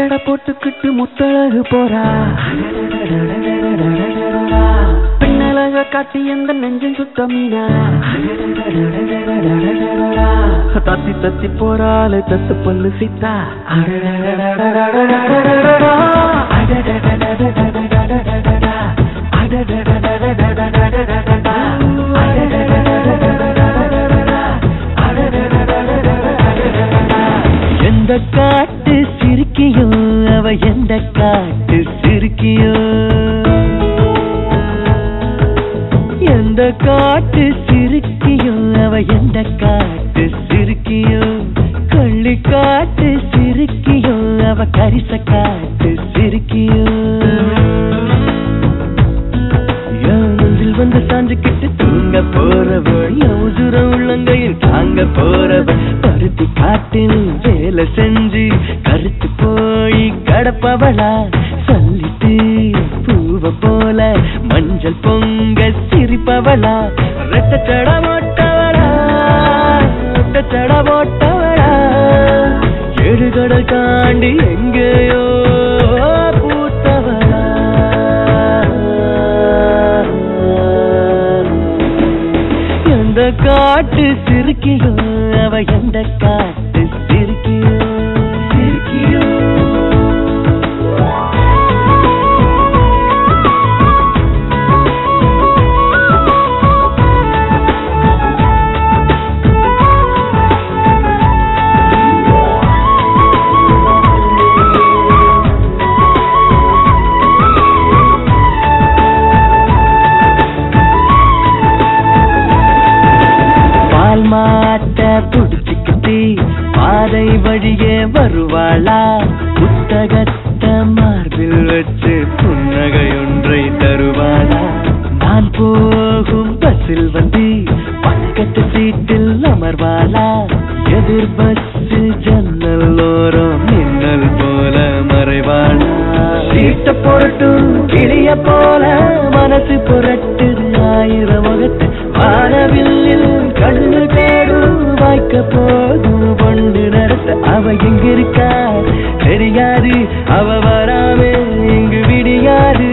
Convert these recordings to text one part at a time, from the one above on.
ஜட போட்டுக்கிட்டு முத்தழகு போறா பின்னழக காட்டி எந்த நெஞ்சம் சுத்தமீனா தத்தி தத்தி போறாளு தத்து பல்லு சித்தா எந்த காட்டு சிரிக்கியோ அவ எந்த காட்டு சிரிக்கியோ எந்த காட்டு சிரிக்கியோ அவ எந்த காட்டு சிரிக்கியோ கள்ளி காட்டு சிரிக்கியோ அவ கரிச காட்டு சிரிக்கியோ நெஞ்சில் வந்து சாஞ்சுக்கிட்டு தூங்க போறவள் யவுசுரம் உள்ளங்கையில் தாங்க போறவள் பருத்தி காட்டில் வேலை செஞ்சு கருத்து போய் கடப்பவளா சொல்லிட்டு பூவ போல மஞ்சள் பொங்க சிரிப்பவளா ரெட்டச்சட போட்டவளா ரெட்டச்சட போட்டவளா ஏழுகடல் தாண்டி எங்கேயோ பூத்தவளா எந்த காட்டு சிரிக்கியோ அவ எந்த காட்டு சிரிக்கியோ சிரிக்கியோ மாட்ட புடிச்சுக்கிட்டு பாதை வழியே வருவாளா புத்தகத்தை மார்பில் வச்சு புன்னகையொன்றை தருவாளா நான் போகும் பஸ்ஸில் வந்து பக்கத்து சீட்டில் அமர்வாளா எதிர் பஸ் ஜன்னலோரம் மின்னல் போல மறைவாளா சீட்ட பொருட்டும் கிளிய போல மனசு புரட்டு ஆயிரம் முகத்து வானவில்லில் கண்ணு தேடும் வாய்க்க போதும் பொண்டு நடத்த அவ எங்க இருக்கா தெரியாது அவ வராமே இங்கு விடியாது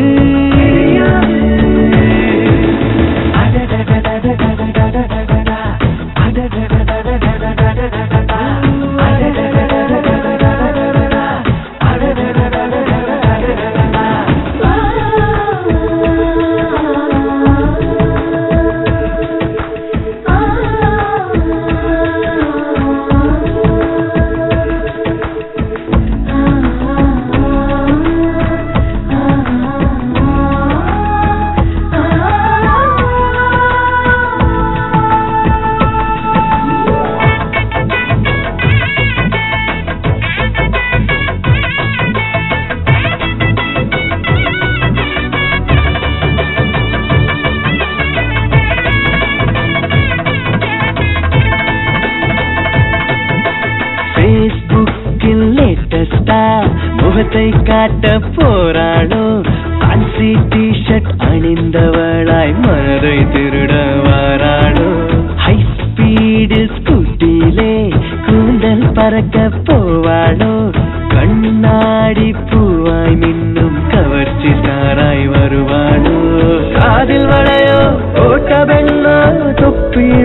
முகத்தை காட்ட போராளோ ஃபேன்சி டி-ஷர்ட் அணிந்தவளாய் மனதை திருட வாராளோ ஹை ஸ்பீடு ஸ்கூட்டிலே கூந்தல் பறக்க போவாளோ கண்ணாடி பூவாய் மின்னும் கவர்ச்சி சாராய் வருவாளோ காதில் வளையோ ஓட்ட வெள்ளோ தொப்பி